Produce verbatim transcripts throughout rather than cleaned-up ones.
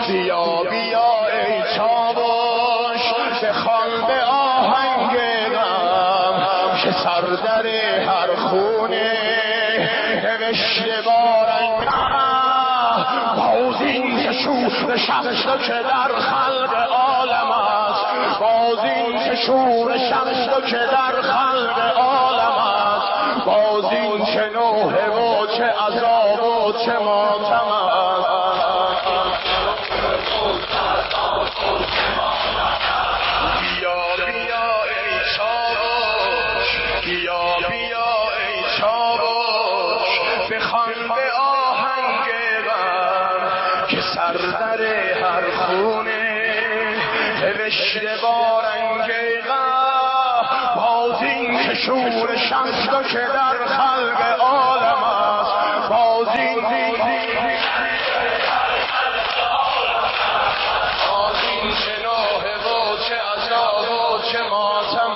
بیا بیا ای چاوش بخوان به آهنگ غم که سردر هر خونه نوشته بارنگ باز این که شور شمس که در خلق عالم است باز این که شور شمس که در خلق عالم است باز این چه نوحه و چه عذاب و چه ماتم است بیا بیا ای چاوش بیا بیا ای چاوش بخوان به آهنگ غم که سردر هر خونه نوشته بارنگ غم باز این که شور شمس که در خلق عالم است باز این چه نوحه و چه عذاب و چه ماتم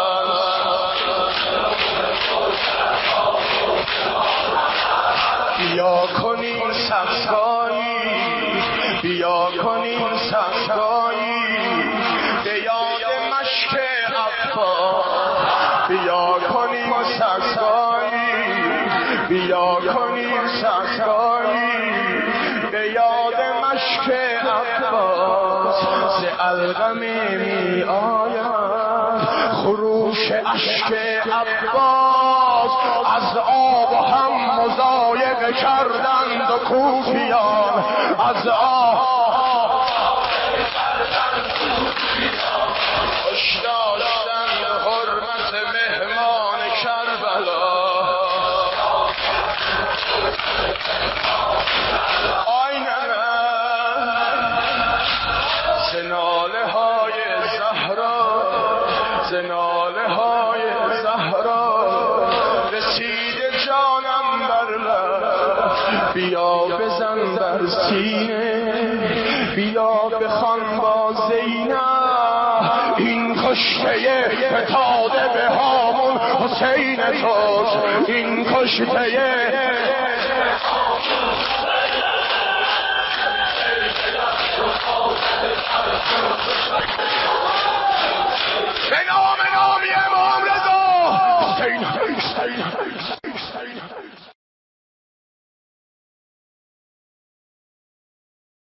است بیا کنیم صفایی بیا کنیم صفایی به یاد مشک عباس بیا کنیم صفایی بیا کنیم صفایی به یاد مشک عباس ز الغم می آید خروش اشک عباس از آب هم مضایقه کردند و کوفیان از آب خوش داشتند حرمت مهمان کربلا زناله های زهرا زناله های زهرا رسید جانم بر لب بیا بزن بر سینه بیا بخوان با زینب این کشته فتاده به هامون حسین توست این کشته